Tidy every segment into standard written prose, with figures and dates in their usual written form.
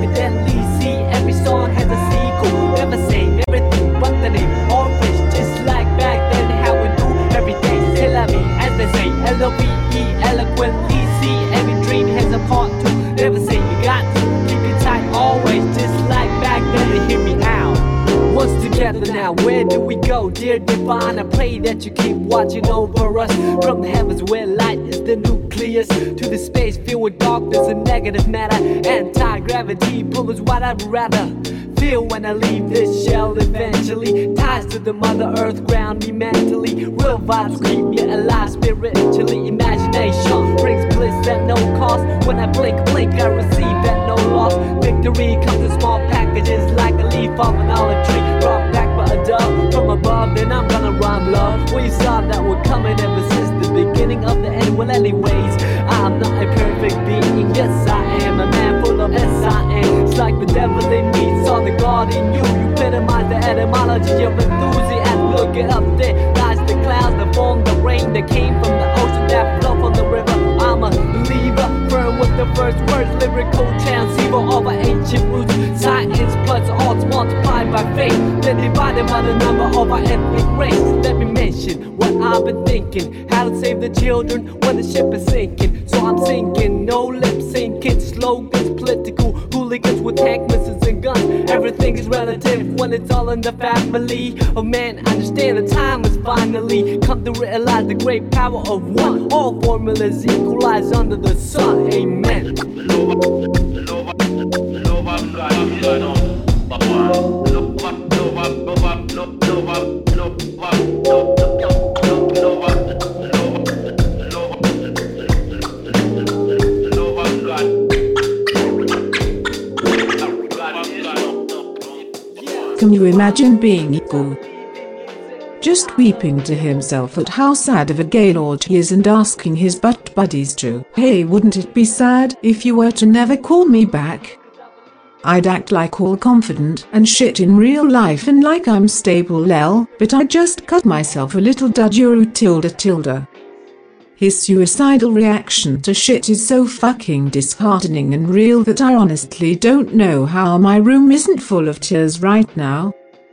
a deadly sea. Every song has a sequel, never same everything but the name. All fish, just like back then, how we do every day. C'est la vie, as they say, L-O-V-E, eloquently see. Every dream has a part two, never say you got to. Keep it tight always, just like back then, to hear me out. Once together now, where do we go? Dear divine, I pray that you keep watching over us. From the heavens where light is the nucleus, to the space filled with darkness and negative matter. Anti-gravity pull is what I'd rather feel when I leave this shell eventually. Ties to the mother earth ground me mentally. Real vibes keep me alive spiritually. Imagination brings bliss at no cost. When I blink, I receive at no loss. Victory comes in small packages like a leaf off an olive tree. Brought back by a dove from above, then I'm gonna rhyme love. We saw that we're coming ever since the beginning of the end. Well, anyways, I'm not a perfect being. Yes, I am a man full of S-I-N. It's like the devil in me, saw the God in you. You epitomize the etymology of enthusiasm. Look it up, there lies the clouds that form the rain that came from the ocean that flow from the river. I'm a believer, firm with the first words, lyrical transceiver of our ancient roots. Science plus odds multiplied by faith, then divided by the number of our ethnic race. Let me mention what I've been thinking, how to save the children when the ship is sinking. So I'm sinking, no lip syncing, slogans, political hooligans with tank missiles and guns. Everything is relative when it's all in the family. Oh man, understand the time has finally come to realize the great power of one. All formulas equalize under the sun. Amen. Can you imagine being equal? Just weeping to himself at how sad of a gaylord he is and asking his butt buddies to, hey, wouldn't it be sad if you were to never call me back? I'd act like all confident and shit in real life and like I'm stable lel, but I just cut myself a little dudgeru tilde. His suicidal reaction to shit is so fucking disheartening and real that I honestly don't know how my room isn't full of tears right now.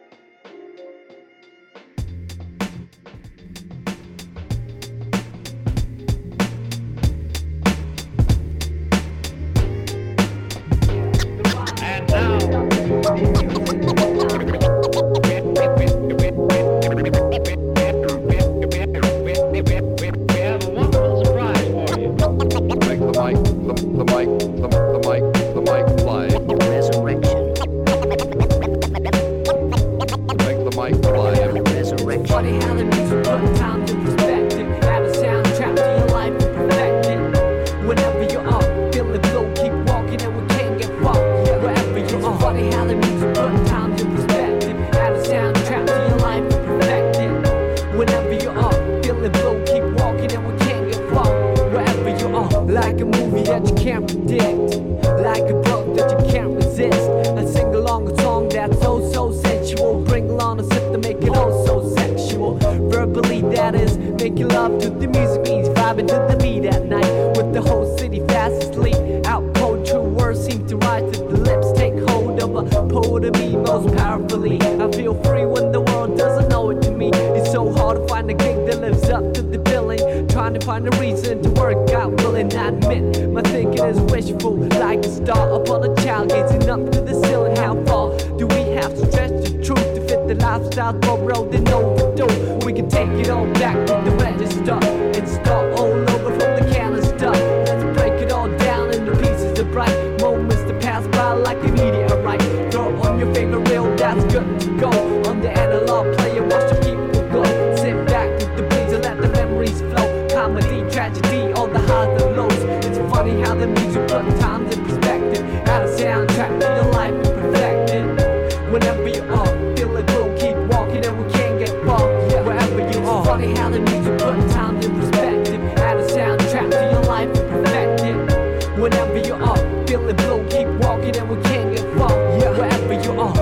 Like a movie that you can't predict, like a book that you can't resist. And sing along a song that's so sensual. Bring along a sip to make it all so sexual. Verbally, that is, making love to the music means vibing to the beat at night. With the whole city fast asleep. Out cold, true words seem to rise to the lips. Take hold of a poet of me most powerfully. I feel free when the world doesn't know it to me. It's so hard to find a gig that lives up to the billing. Trying to find a reason to work out, willing I admit my thinking is wishful, like a star upon a child gazing up to the ceiling. How far do we have to stretch the truth to fit the lifestyle borrowed and overdue? We can take it all back to the register and start all over from the canister. Let's break it all down into pieces of bright moments that pass by like a meteorite. Throw on your favorite reel, that's good to go. On the analog player, watch the people go. Sit back with the breeze and let the memories flow. Comedy, tragedy, all the highs and lows. It's funny how the music put times in perspective. Add a soundtrack to your life and perfect it. Whenever you are, feel it, we'll keep walking and we can't get far. Wherever you are, it's funny how the music put times in perspective. Add a soundtrack to your life and perfect it. Whenever you are, feel it, we'll keep walking and we can't get far. Wherever you are.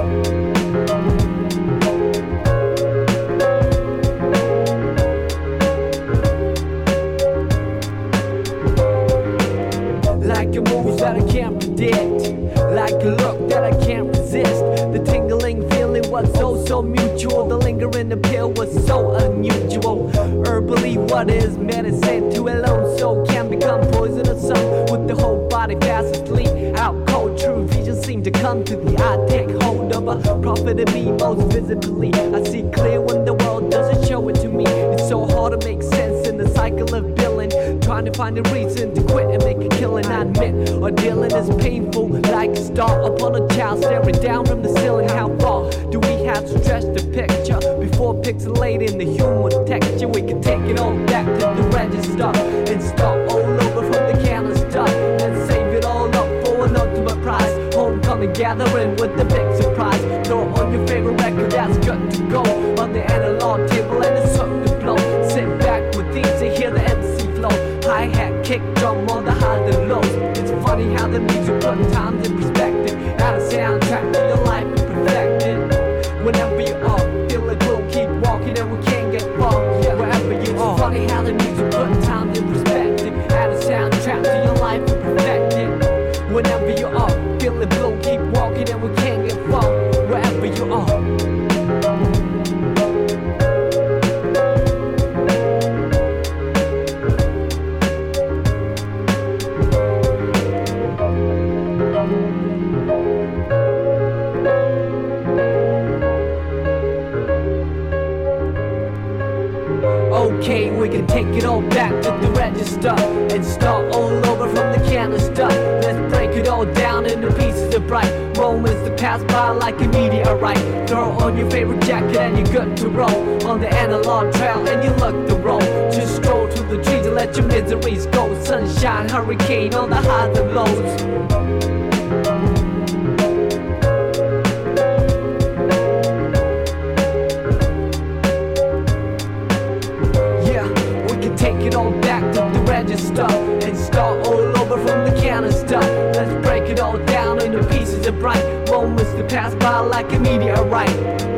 Like a movie that I can't predict, like like a look that I can't resist. The tingling feeling was so mutual. The lingering appeal was so unusual. Herbally, what is medicine to a lone soul can become poisonous. Some with the whole body fast asleep. Out cold, true vision seem to come to the eye. Take hold of a prophet in me most visibly. I see clear when the world doesn't show it to me. It's so hard to make sense in the cycle of billing. Trying to find a reason to quit and make a killing. I admit, ordealing is painful, like a star upon a child staring down from the ceiling. How far do we have to stretch the picture before pixelating the human texture? We can take it all back to the register and start all over from the canister and save it all up for an ultimate prize. Homecoming gathering with the big surprise. Throw on your favorite record that's good to go on the analog table and it's up to blow. Sit back with these and hear the MC flow. Hi-hat, kick, drum on the highs and lows. It's funny how the music put times in perspective. Add a soundtrack to your life and perfect it. Whenever you are, feel it will keep walking and we can't get far. Yeah, wherever you are. It's funny how the music put times in perspective. Add a soundtrack to your life and perfect it. Whenever you are, feel it will keep walking and we can't get far. Wherever you are. Okay, we can take it all back to the register and start all over from the canister. Let's break it all down into pieces of bright moments that pass by like a meteorite. Throw on your favorite jacket and you're good to roll on the analog trail and you look the roll. Just stroll through the trees and let your miseries go. Sunshine, hurricane on the highs and lows. Take it all back to the register and start all over from the canister. Let's break it all down into pieces of bright moments that pass by like a meteorite.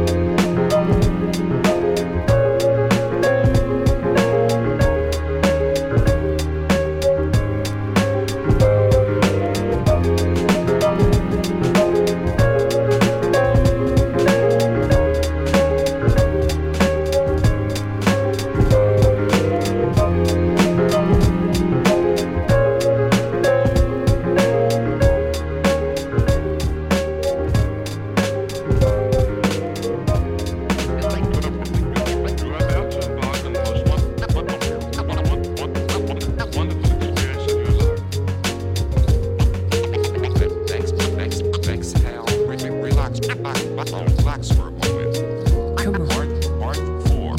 Relax for a moment. Come on. Part 4.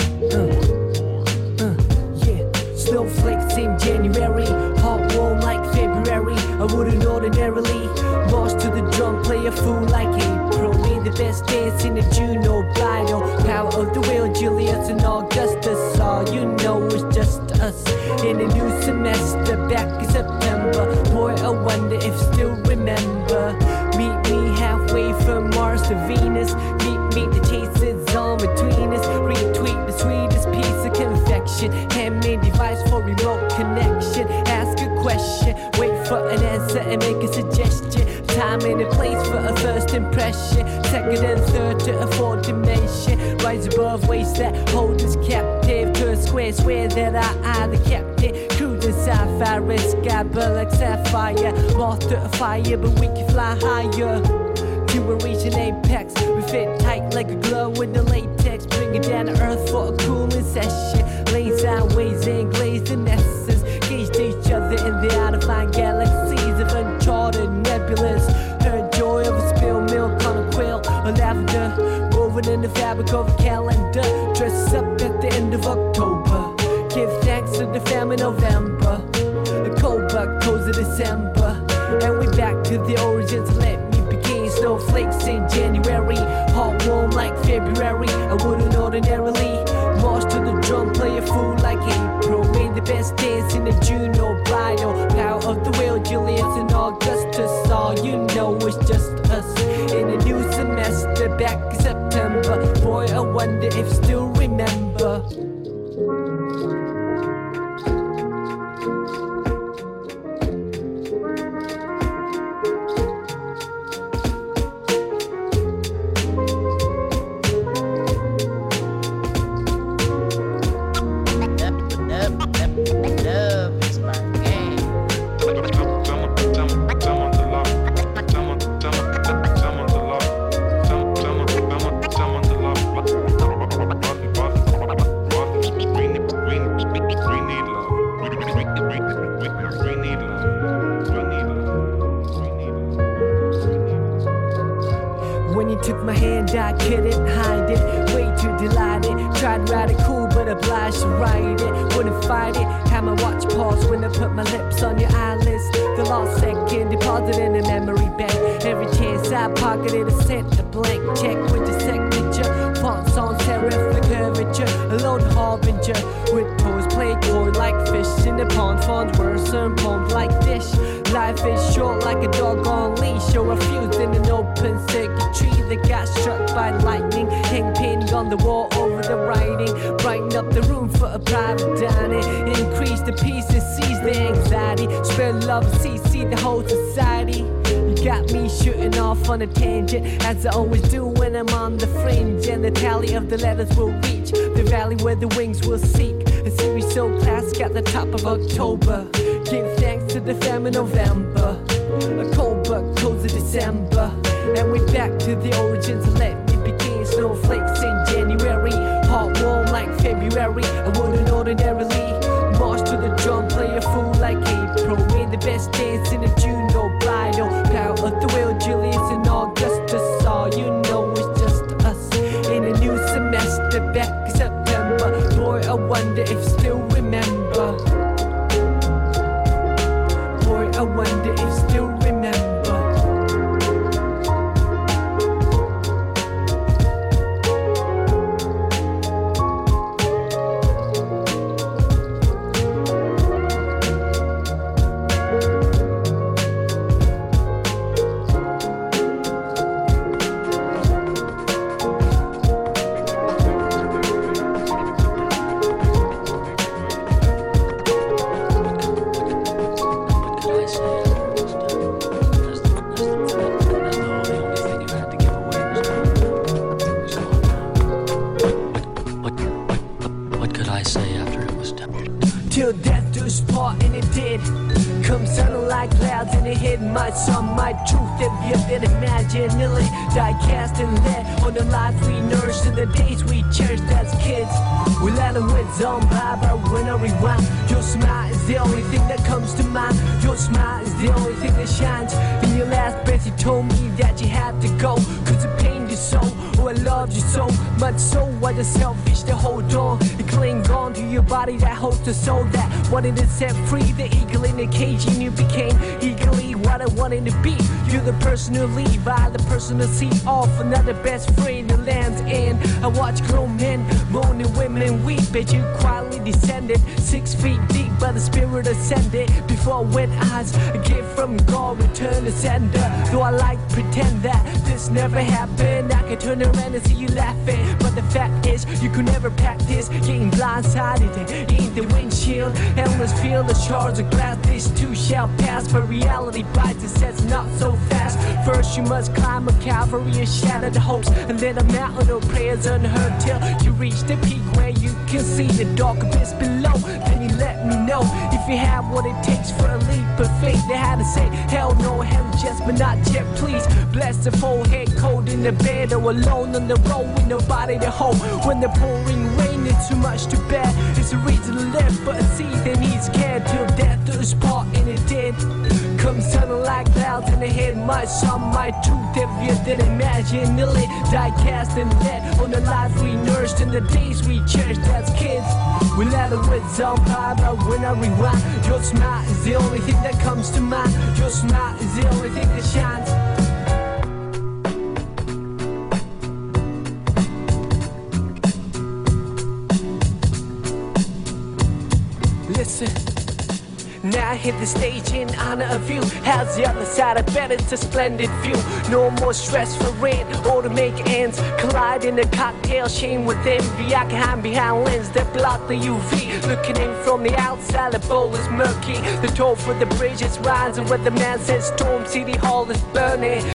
Yeah, snowflakes in January, hot warm like February. I wouldn't ordinarily march to the drum, play a fool like April. Be the best dance in the June or bridal. Power of the will, Julius and Augustus. All you know is just us in a new semester back in September. Boy, I wonder if still remember. Meet me halfway from Mars to Venus. Meet the chases on between us. Retweet the sweetest piece of confection. Handmade device for remote connection. Ask a question, wait for an answer and make a suggestion. Time and a place for a first impression. Second and third to a fourth dimension. Rise above ways that hold us captive. To a square that I the captain. Cruising sapphire, sky burn like sapphire. Moth to a fire, but we can fly higher. To a reach an apex. We fit tight like a glove with the latex. Bring it down to earth for a cooling session. Lane sideways and glazed in essence. Gauged each other in the out-of-line galaxies of uncharted nebulas. Heard joy of a spilled milk on a quill or lavender. Woven in the fabric of a calendar. Dress up at the end of October. Give thanks to the family November. A cold buck goes of December. And we back to the origins. Let me begin. Snowflakes in January. Hot warm like February. I wouldn't ordinarily march to the drum, play a fool like April. Made the best dance in the June or bridal. Power of the will, Julius and Augustus. All you know is just us in a new semester back in September. Boy, I wonder if still remember. When you took my hand, I couldn't hide it. Way too delighted. Tried to ride it cool, but obliged to ride it. Wouldn't fight it. Had my watch pause when I put my lips on your eyelids. The lost second deposited in a memory bank. Every chance I pocketed, I sent a blank check with your signature. Fonts on serif, the curvature. A lone harbinger with toes play coy like fish in the pond. Fonts words and poems like dish. Life is short like a dog on leash, or a fuse in an open circuitry that got struck by lightning. Hang painting on the wall over the writing. Brighten up the room for a private dining. Increase the pieces, seize the anxiety. Spread love and see the whole society. You got me shooting off on a tangent, as I always do when I'm on the fringe. And the tally of the letters will reach the valley where the wings will seek. A series so classic at the top of October. Give thanks to the fam in November. A cold but cozy December. And we're back to the origins. Let me begin. Snowflakes in January. Hot warm like February. I wouldn't ordinarily march to the drum, play a fool like April. Made the best dance in a June, no bridal. Power of the wheel, Julius and Augustus. All you know is just us. In a new semester, back in September. Boy, I wonder if still remember. Boy, I wonder if still remember. Till death do us part, and it did. Come sounding like clouds in the head. My song, my truth, that you did imagine. Nearly die cast and led on the life we nursed in the days we cherished as kids. We let them with on by, but when I rewind, your smile is the only thing that comes to mind. Your smile is the only thing that shines. In your last breath, you told me that you had to go, cause it pained you so. Oh, I loved you so much, so I just selfish to hold on. You cling on to your body that holds the soul that wanted to set free. The eagle in the cage, and you became eagerly what I wanted to be. You're the person to leave, I the person to see off. Another best friend that lands in. I watch grown men moan and women weep, but you quietly descended 6 feet deep, but the spirit ascended before wet eyes. A gift from God, return to sender. Though I like to pretend that this never happened, I could turn around and see you laughing. But the fact is, you could never practice getting blindsided in the windshield. Endless field of shards of glass, this too shall pass. But reality bites and says not so fast. First you must climb a Calvary and shatter the hopes, and then a mountain of prayers unheard till you reach the peak where you can see the dark abyss below. Then you let me know if you have what it takes for a leap of faith. They had to say hell no, hell yes, but not yet, please. Bless the forehead cold in the bed, or alone on the road with nobody to hold. When the pouring rain is too much to bear, it's a reason to live, but a seed that needs care. Till death do us part, and it did. Come sounding like clouds in the head. My song, my truth, if you didn't imagine. Nearly die cast and led on the life we nursed in the days we cherished as kids. We let it with on by, but when I rewind, your smile is the only thing that comes to mind. Your smile is the only thing that shines. Listen, now I hit the stage in honor of you. How's the other side? I bet it's a splendid view. No more stress for rent or to make ends collide in a cocktail chain with envy. I can hide behind lens that block the UV. Looking in from the outside, the bowl is murky. The toll for the bridge is rising, where the man says Storm City Hall is burning.